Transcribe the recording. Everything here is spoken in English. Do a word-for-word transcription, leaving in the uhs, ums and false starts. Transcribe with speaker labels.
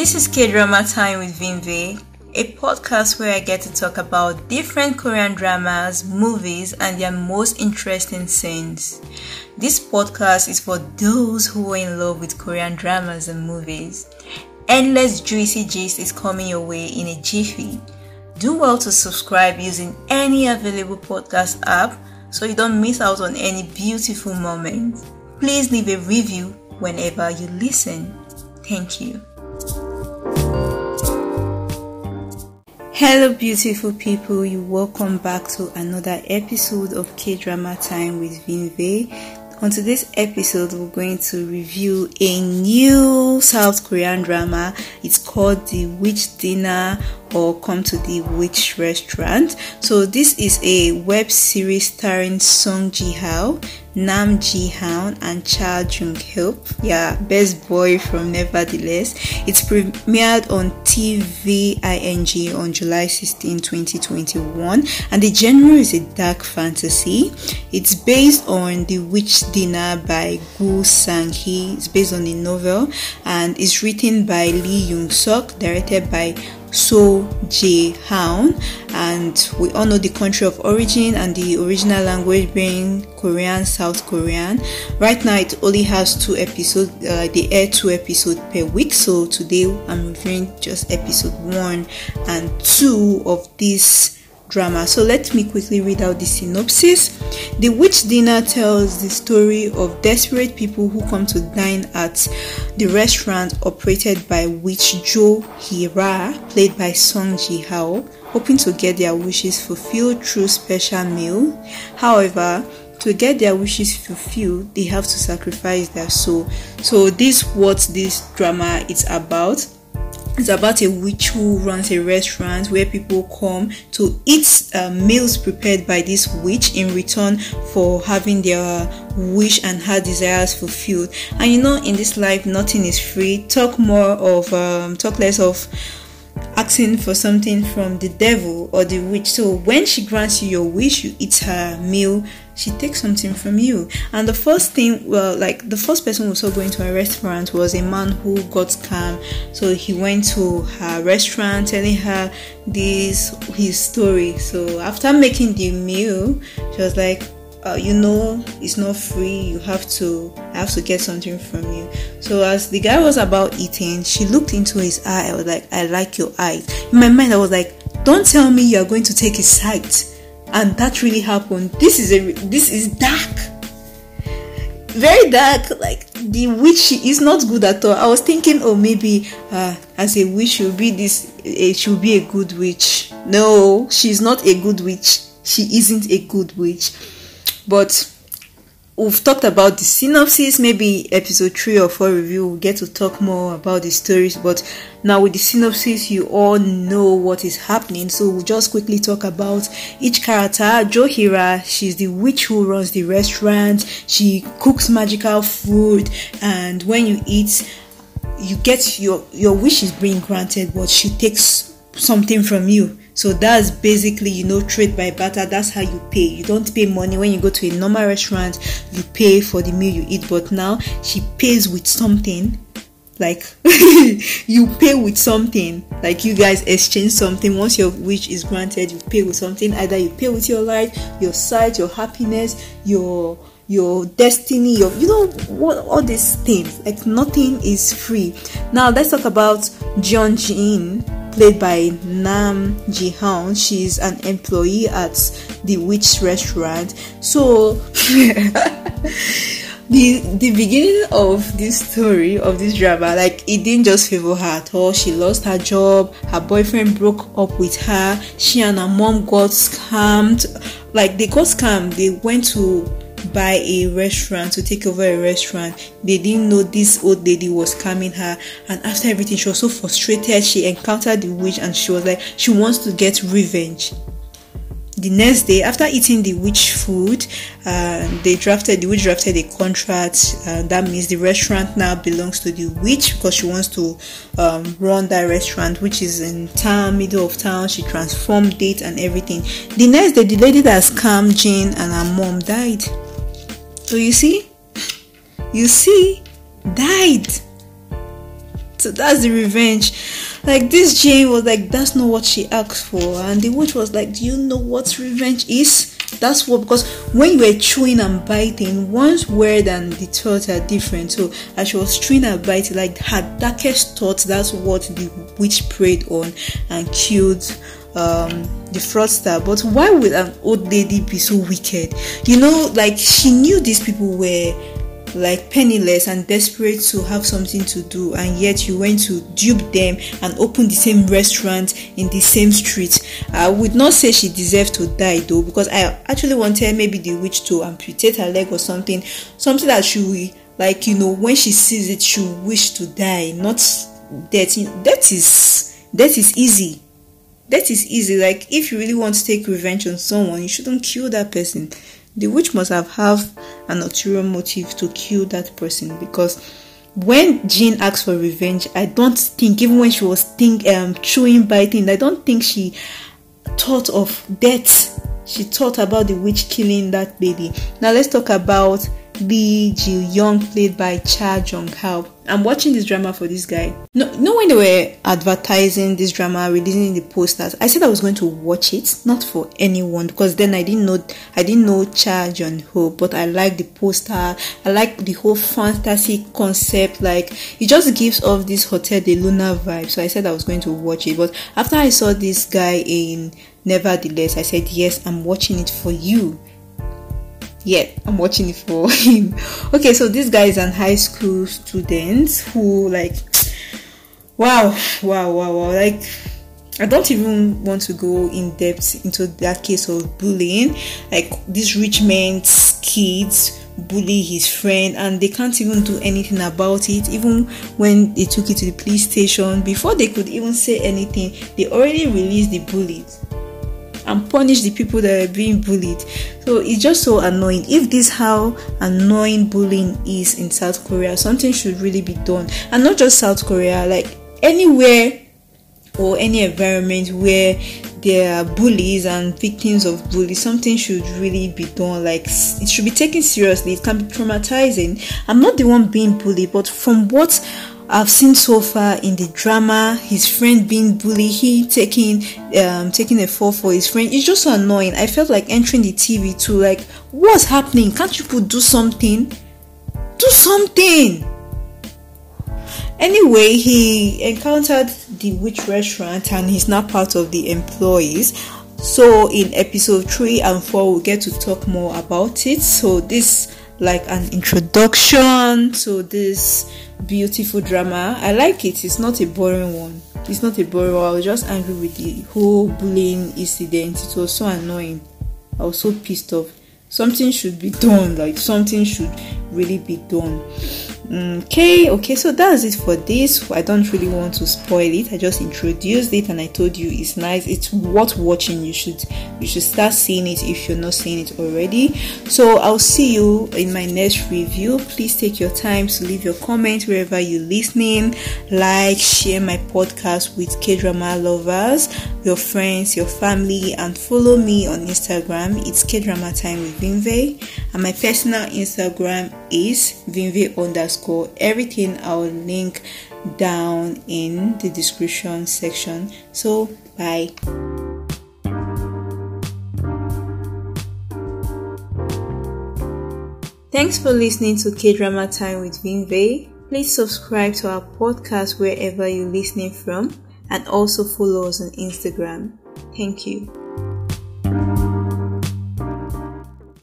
Speaker 1: This is K-Drama Time with Vinve, a podcast where I get to talk about different Korean dramas, movies, and their most interesting scenes. This podcast is for those who are in love with Korean dramas and movies. Endless juicy gist is coming your way in a jiffy. Do well to subscribe using any available podcast app so you don't miss out on any beautiful moments. Please leave a review whenever you listen. Thank you. Hello beautiful people, you welcome back to another episode of K-Drama Time with Vinve. On today's episode, we're going to review a new South Korean drama. It's called The Witch Dinner or Come to the Witch Restaurant. So this is a web series starring Song Ji-hyo, Nam Ji-hoon, and Cha Jung-hyuk. Yeah, best boy from Nevertheless. It's premiered on T V I N G on July sixteenth, twenty twenty-one, and the genre is a dark fantasy. It's based on The Witch Dinner by Gu Sang-hee. It's based on a novel and is written by Lee Young-suk, directed by So Jae-hoon, and we all know the country of origin and the original language being Korean, South Korean. Right now it only has two episodes. Uh, they air two episodes per week, so today I'm reviewing just episode one and two of this drama. So let me quickly read out the synopsis. The Witch Dinner tells the story of desperate people who come to dine at the restaurant operated by witch Jo Hee-ra, played by Song Ji-hyo, hoping to get their wishes fulfilled through special meal. However, to get their wishes fulfilled, they have to sacrifice their soul. So this is what this drama is about. It's about a witch who runs a restaurant where people come to eat uh, meals prepared by this witch in return for having their wish and heart desires fulfilled. And you know, in this life, nothing is free. Talk more of, um, talk less of asking for something from the devil or the witch. So when she grants you your wish, you eat her meal, she takes something from you. And the first thing, well, like the first person we saw going to a restaurant was a man who got scammed. So he went to her restaurant telling her this, his story. So after making the meal, she was like, Uh, you know, it's not free, you have to I have to get something from you. So as the guy was about eating, she looked into his eye. I was like, I like your eyes. In my mind I was like, don't tell me you're going to take his sight. And that really happened. This is a this is dark, very dark. Like the witch is not good at all. I was thinking, oh, maybe uh, as a witch she'll be this uh, she'll be a good witch. No, she's not a good witch. She isn't a good witch. But we've talked about the synopsis. Maybe episode three or four review we'll get to talk more about the stories. But now with the synopsis, you all know what is happening. So we'll just quickly talk about each character. Jo Hee-ra, she's the witch who runs the restaurant. She cooks magical food, and when you eat, you get your your wish is being granted, but she takes something from you. So that's basically, you know, trade by barter. That's how you pay. You don't pay money when you go to a normal restaurant. You pay for the meal you eat. But now she pays with something. Like you pay with something. Like you guys exchange something. Once your wish is granted, you pay with something. Either you pay with your life, your sight, your happiness, your your destiny, your, you know, what, all these things. Like nothing is free. Now let's talk about Jeon Ji-in, played by Nam Ji-hoon. She's an employee at the witch restaurant. So the the beginning of this story, of this drama, like it didn't just favor her at all. She lost her job, her boyfriend broke up with her, she and her mom got scammed. Like they got scammed. They went to buy a restaurant, to take over a restaurant. They didn't know this old lady was scamming her, and after everything she was so frustrated. She encountered the witch and she was like, she wants to get revenge. The next day, after eating the witch food, uh, they drafted the witch drafted a contract. Uh, that means the restaurant now belongs to the witch because she wants to um, run that restaurant, which is in town, middle of town. She transformed it and everything. The next day, the lady that scammed Jane and her mom died. So you see, you see, died. So that's the revenge. Like, this Jane was like, that's not what she asked for. And the witch was like, do you know what revenge is? That's what, because when you were chewing and biting, one's word and the thoughts are different. So as she was chewing and biting, like her darkest thoughts, that's what the witch preyed on and killed um the fraudster. But why would an old lady be so wicked? You know, like, she knew these people were like penniless and desperate to have something to do, and yet you went to dupe them and open the same restaurant in the same street. I would not say she deserved to die though, because I actually wanted maybe the witch to amputate her leg or something, something that she will, like, you know, when she sees it, she will wish to die, not death. That is that is easy. That is easy. Like, if you really want to take revenge on someone, you shouldn't kill that person. The witch must have have an ulterior motive to kill that person, because when Jean asked for revenge, I don't think, even when she was think, um, chewing, biting, I don't think she thought of death. She thought about the witch killing that lady. Now let's talk about Lee Ji-young, played by Cha Jung-hao. I'm watching this drama for this guy. No, no, when they were advertising this drama, releasing the posters, I said I was going to watch it, not for anyone, because then I didn't know I didn't know Cha Jung-ho, but I like the poster. I like the whole fantasy concept. Like, it just gives off this Hotel de Luna vibe. So I said I was going to watch it, but after I saw this guy in Nevertheless, I said, yes, I'm watching it for you. Yeah, I'm watching it for him. Okay, so this guy is an high school student who, like, wow, wow, wow, wow. Like, I don't even want to go in depth into that case of bullying. Like, these rich men's kids bully his friend, and they can't even do anything about it. Even when they took it to the police station, before they could even say anything, they already released the bullies and punish the people that are being bullied. So it's just so annoying. If this is how annoying bullying is in South Korea, something should really be done. And not just South Korea, like anywhere or any environment where there are bullies and victims of bullies, something should really be done. Like, it should be taken seriously. It can be traumatizing. I'm not the one being bullied, but from what I've seen so far in the drama, his friend being bullied, he taking um taking a fall for his friend, it's just so annoying. I felt like entering the T V too, like, what's happening? Can't you people do something? Do something! Anyway, he encountered the witch restaurant and he's now part of the employees. So in episode three and four, we'll get to talk more about it. So this, like, an introduction to this beautiful drama. I like it. It's not a boring one. It's not a boring one. I was just angry with the whole bullying incident. It was so annoying. I was so pissed off. Something should be done. Like, something should really be done. Okay, okay, so that's it for this. I don't really want to spoil it. I just introduced it and I told you it's nice. It's worth watching. You should you should start seeing it if you're not seeing it already. So I'll see you in my next review. Please take your time to leave your comment wherever you're listening. Like, share my podcast with K-drama lovers, your friends, your family, and follow me on Instagram. It's K-drama time with Vinve, and my personal Instagram is Vinve underscore. Everything I'll link down in the description section. So bye. Thanks for listening to K-drama time with Vinve. Please subscribe to our podcast wherever you're listening from, and also follow us on Instagram. Thank you.